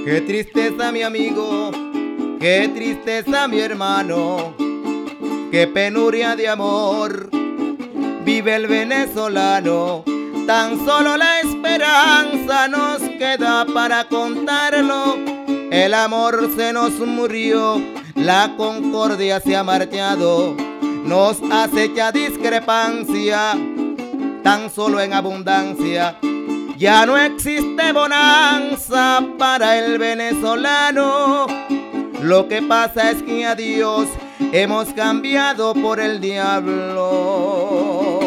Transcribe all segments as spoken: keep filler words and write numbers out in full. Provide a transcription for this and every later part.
Qué tristeza, mi amigo, qué tristeza, mi hermano, qué penuria de amor vive el venezolano. Tan solo la esperanza nos queda para contarlo. El amor se nos murió, la concordia se ha marchado. Nos acecha discrepancia, tan solo en abundancia. Ya no existe bonanza para el venezolano. Lo que pasa es que a Dios hemos cambiado por el diablo.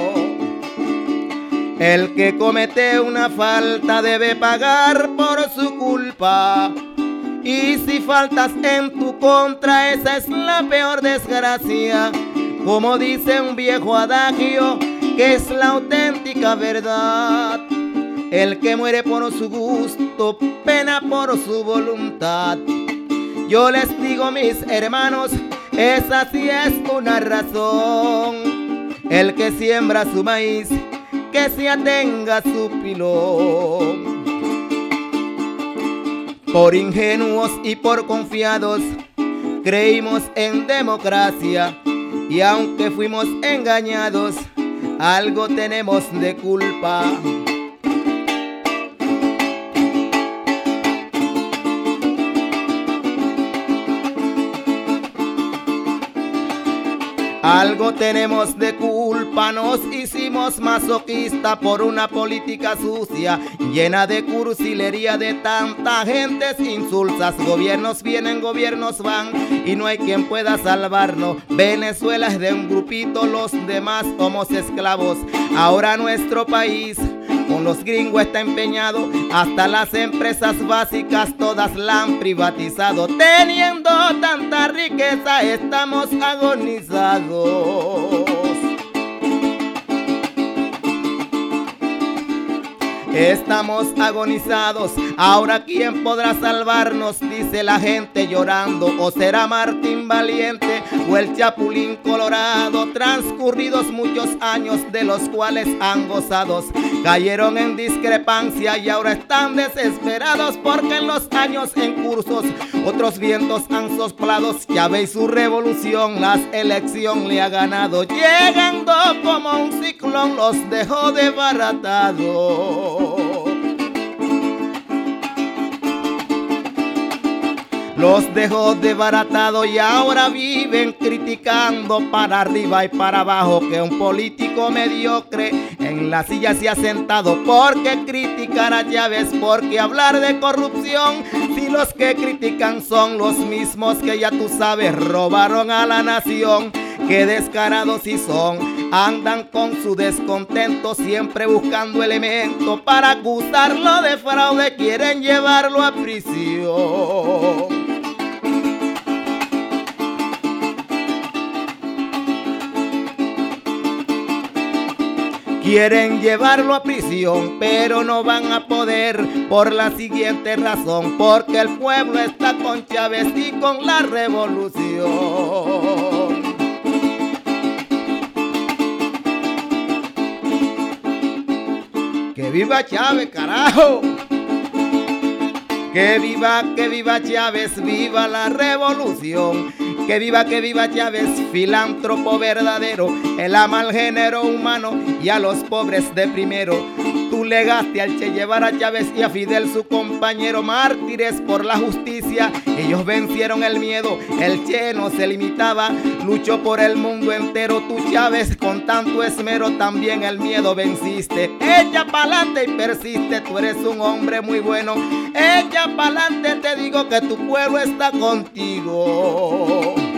El que comete una falta debe pagar por su culpa. Y si faltas en tu contra, esa es la peor desgracia. Como dice un viejo adagio, que es la auténtica verdad. El que muere por su gusto, pena por su voluntad. Yo les digo, mis hermanos, esa sí es una razón. El que siembra su maíz, que se atenga a su pilón. Por ingenuos y por confiados, creímos en democracia. Y aunque fuimos engañados, algo tenemos de culpa. Algo tenemos de culpa, nos hicimos masoquistas por una política sucia, llena de cursilería de tanta gentes insulsas. Gobiernos vienen, gobiernos van, y no hay quien pueda salvarnos. Venezuela es de un grupito, los demás somos esclavos. Ahora nuestro país con los gringos está empeñado, hasta las empresas básicas todas la han privatizado. Teniendo tanta riqueza estamos agonizados. Estamos agonizados, ahora ¿quién podrá salvarnos? Dice la gente llorando. O será Martín Valiente o el Chapulín Colorado. Transcurridos muchos años de los cuales han gozado, cayeron en discrepancia y ahora están desesperados porque en los años en cursos otros vientos han soplado. Ya veis su revolución, las elecciones le ha ganado. Llegando como un ciclón los dejó desbaratados. Los dejó desbaratados y ahora viven criticando para arriba y para abajo que un político mediocre en la silla se ha sentado. ¿Por qué criticar a Chávez? ¿Por qué hablar de corrupción? Si los que critican son los mismos que ya tú sabes robaron a la nación. Qué descarados si son, andan con su descontento siempre buscando elementos para acusarlo de fraude, quieren llevarlo a prisión. Quieren llevarlo a prisión, pero no van a poder por la siguiente razón, porque el pueblo está con Chávez y con la revolución. ¡Que viva Chávez, carajo! Que viva, que viva Chávez, viva la revolución. Que viva, que viva Chávez, filántropo verdadero. Él ama al género humano y a los pobres de primero. Tú legaste al Che Guevara, a Chávez y a Fidel su compañero, mártires por la justicia. Ellos vencieron el miedo, el Che no se limitaba, luchó por el mundo entero. Tú Chávez con tanto esmero también el miedo venciste. Echa pa'lante y persiste, tú eres un hombre muy bueno. Echa pa'lante, te digo que tu pueblo está contigo.